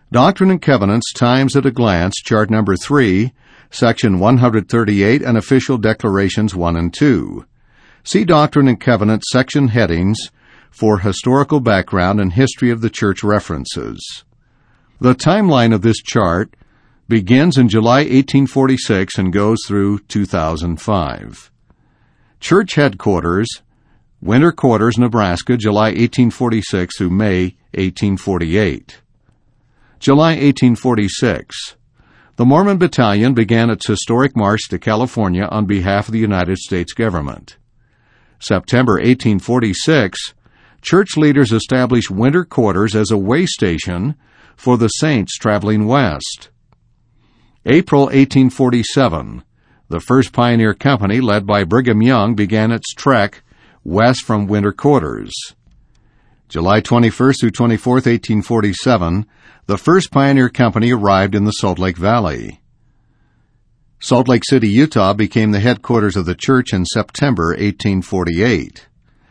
Doctrine and Covenants, Times at a Glance, Chart number 3, Section 138, and Official Declarations 1 and 2. See Doctrine and Covenants section headings for historical background and history of the church references. The timeline of this chart begins in July 1846 and goes through 2005. Church headquarters, Winter Quarters, Nebraska, July 1846 through May 1848. July 1846. The Mormon Battalion began its historic march to California on behalf of the United States government. September 1846, church leaders established Winter Quarters as a way station for the saints traveling west. April 1847, the first pioneer company led by Brigham Young began its trek west from Winter Quarters. July 21st through 24th, 1847, the first pioneer company arrived in the Salt Lake Valley. Salt Lake City, Utah became the headquarters of the church in September 1848.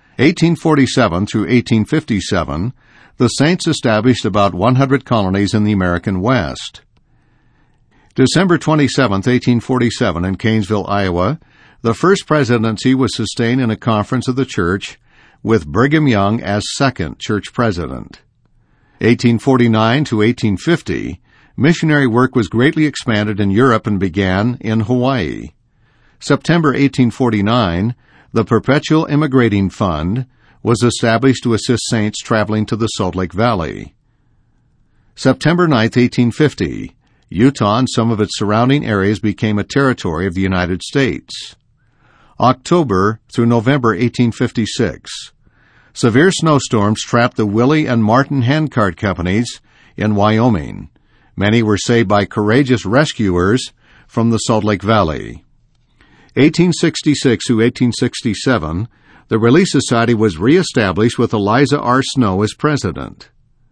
1847 through 1857, the saints established about 100 colonies in the American West. December 27, 1847, in Canesville, Iowa, the first presidency was sustained in a conference of the church with Brigham Young as second church president. 1849 to 1850, missionary work was greatly expanded in Europe and began in Hawaii. September 1849, the Perpetual Immigrating Fund was established to assist saints traveling to the Salt Lake Valley. September 9, 1850, Utah and some of its surrounding areas became a territory of the United States. October through November 1856, severe snowstorms trapped the Willie and Martin handcart companies in Wyoming. Many were saved by courageous rescuers from the Salt Lake Valley. 1866 to 1867, the Relief Society was reestablished with Eliza R. Snow as president.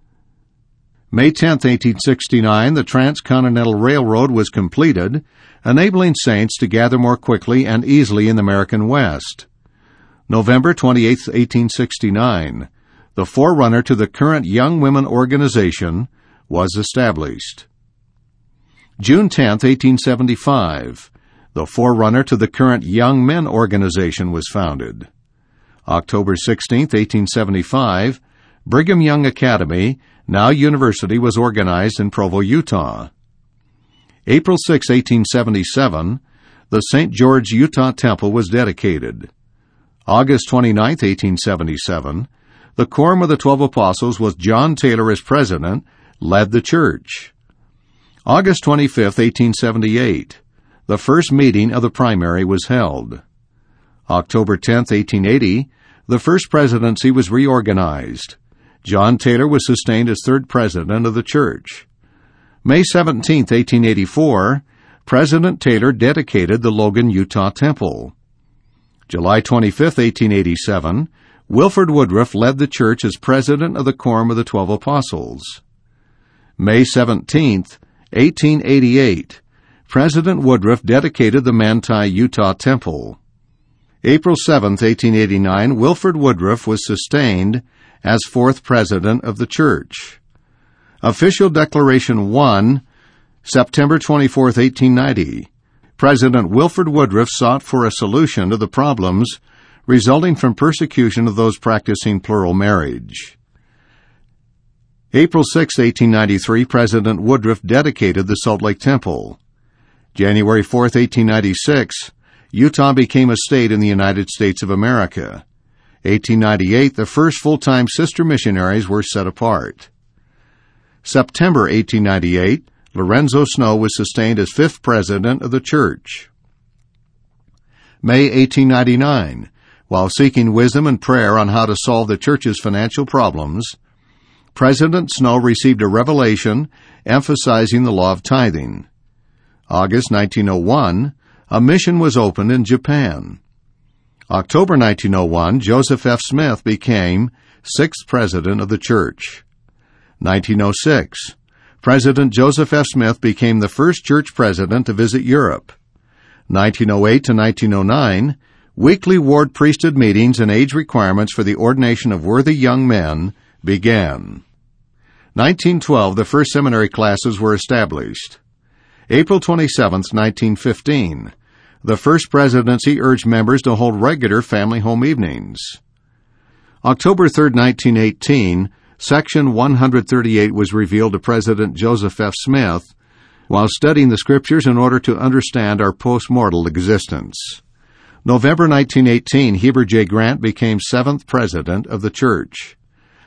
May 10, 1869, the Transcontinental Railroad was completed, enabling saints to gather more quickly and easily in the American West. November 28, 1869, the forerunner to the current Young Women Organization was established. June 10, 1875, the forerunner to the current Young Men Organization was founded. October 16, 1875, Brigham Young Academy, now University, was organized in Provo, Utah. April 6, 1877, the St. George, Utah Temple was dedicated. August 29, 1877, the Quorum of the 12 Apostles, with John Taylor as president, led the church. August 25, 1878, the first meeting of the primary was held. October 10, 1880, the first presidency was reorganized. John Taylor was sustained as third president of the church. May 17, 1884, President Taylor dedicated the Logan, Utah Temple. July 25, 1887, Wilford Woodruff led the church as president of the Quorum of the 12 Apostles. May 17, 1888, President Woodruff dedicated the Manti, Utah Temple. April 7, 1889, Wilford Woodruff was sustained as fourth president of the church. Official Declaration 1, September 24, 1890. President Wilford Woodruff sought for a solution to the problems resulting from persecution of those practicing plural marriage. April 6, 1893, President Woodruff dedicated the Salt Lake Temple. January 4, 1896, Utah became a state in the United States of America. 1898, the first full-time sister missionaries were set apart. September 1898, Lorenzo Snow was sustained as fifth president of the church. May 1899, while seeking wisdom and prayer on how to solve the church's financial problems, President Snow received a revelation emphasizing the law of tithing. August 1901, a mission was opened in Japan. October 1901, Joseph F. Smith became sixth president of the church. 1906, President Joseph F. Smith became the first church president to visit Europe. 1908 to 1909, weekly ward priesthood meetings and age requirements for the ordination of worthy young men began. 1912, the first seminary classes were established. April 27, 1915, the first presidency urged members to hold regular family home evenings. October 3, 1918, Section 138 was revealed to President Joseph F. Smith while studying the Scriptures in order to understand our post-mortal existence. November 1918, Heber J. Grant became 7th President of the Church.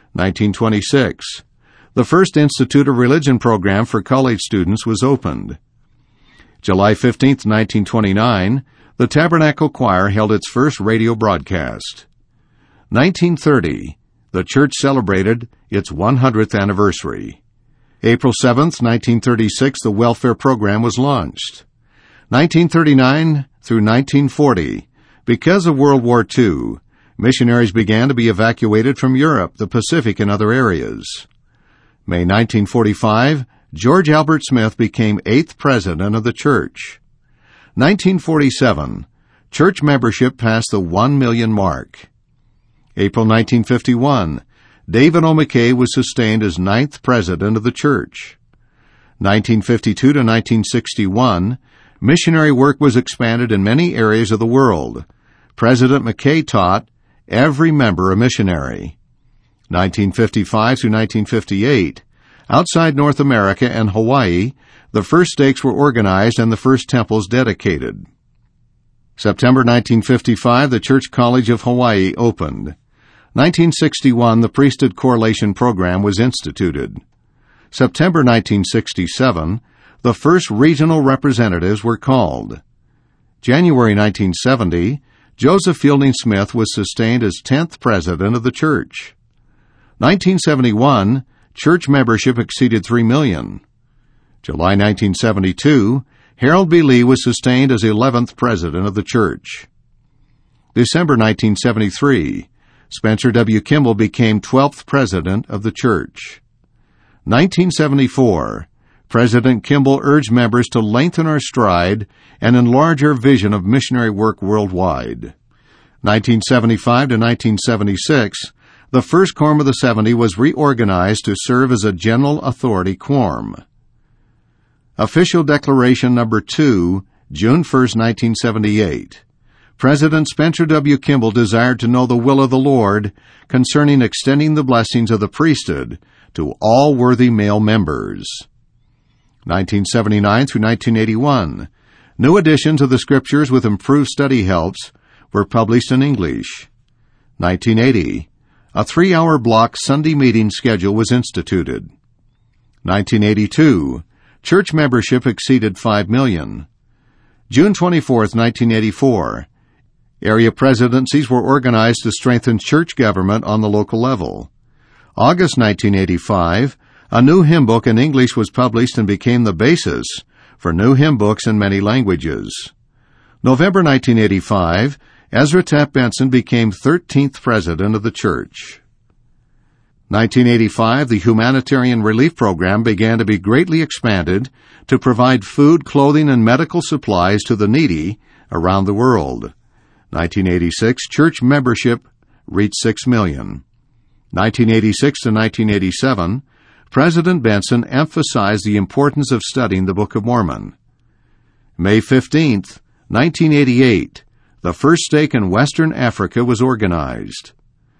1926, the first Institute of Religion program for college students was opened. July 15, 1929, the Tabernacle Choir held its first radio broadcast. 1930, the Church celebrated its 100th anniversary. April 7, 1936, the welfare program was launched. 1939 through 1940, because of World War II, missionaries began to be evacuated from Europe, the Pacific, and other areas. May 1945, George Albert Smith became 8th President of the Church. 1947, church membership passed the 1 million mark. April 1951, David O. McKay was sustained as 9th President of the Church. 1952 to 1961, missionary work was expanded in many areas of the world. President McKay taught, "Every member a missionary." 1955 through 1958, outside North America and Hawaii, the first stakes were organized and the first temples dedicated. September 1955, the Church College of Hawaii opened. 1961, the Priesthood Correlation Program was instituted. September 1967, the first regional representatives were called. January 1970, Joseph Fielding Smith was sustained as 10th President of the Church. 1971, church membership exceeded 3 million. July 1972, Harold B. Lee was sustained as 11th President of the Church. December 1973, Spencer W. Kimball became 12th President of the Church. 1974, President Kimball urged members to lengthen our stride and enlarge our vision of missionary work worldwide. 1975 to 1976, the first Quorum of the 70 was reorganized to serve as a general authority quorum. Official Declaration Number 2, June 1, 1978. President Spencer W. Kimball desired to know the will of the Lord concerning extending the blessings of the priesthood to all worthy male members. 1979 through 1981, new editions of the Scriptures with improved study helps were published in English. 1980, a 3-hour block Sunday meeting schedule was instituted. 1982, church membership exceeded 5 million. June 24, 1984, area presidencies were organized to strengthen church government on the local level. August 1985, a new hymn book in English was published and became the basis for new hymn books in many languages. November 1985, Ezra Taft Benson became 13th President of the Church. 1985, the Humanitarian Relief Program began to be greatly expanded to provide food, clothing, and medical supplies to the needy around the world. 1986, church membership reached 6 million. 1986 to 1987, President Benson emphasized the importance of studying the Book of Mormon. May 15, 1988, the first stake in Western Africa was organized.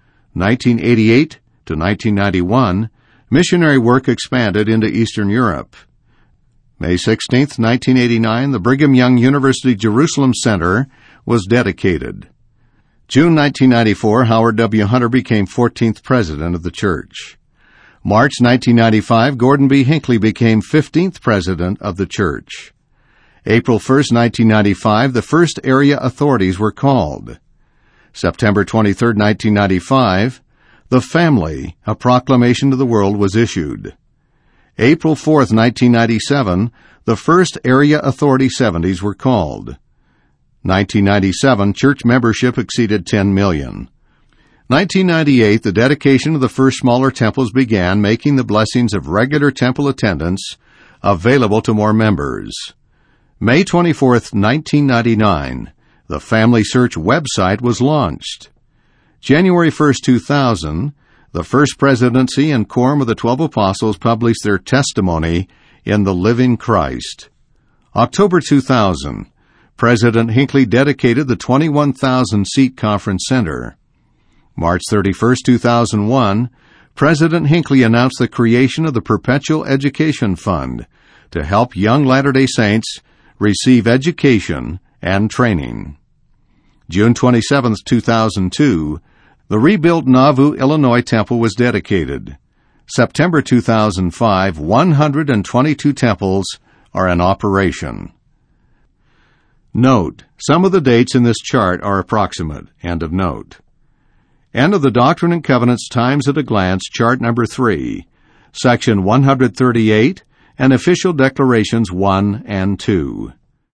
1988 to 1991, missionary work expanded into Eastern Europe. May 16, 1989, the Brigham Young University Jerusalem Center was dedicated. June 1994, Howard W. Hunter became 14th President of the Church. March 1995, Gordon B. Hinckley became 15th President of the Church. April 1, 1995, the first area authorities were called. September 23, 1995, The Family, a Proclamation to the World was issued. April 4, 1997, the first area authority 70s were called. 1997, church membership exceeded 10 million. 1998, the dedication of the first smaller temples began, making the blessings of regular temple attendance available to more members. May 24, 1999, the Family Search website was launched. January 1, 2000, The First Presidency and Quorum of the 12 Apostles published their testimony in The Living Christ. October 2000, President Hinckley dedicated the 21,000-seat conference center. March 31, 2001, President Hinckley announced the creation of the Perpetual Education Fund to help young Latter-day Saints receive education and training. June 27, 2002, the rebuilt Nauvoo, Illinois temple was dedicated. September 2005, 122 temples are in operation. Note: some of the dates in this chart are approximate. End of note. End of the Doctrine and Covenants Times at a Glance, chart number 3, section 138, and Official Declarations 1 and 2.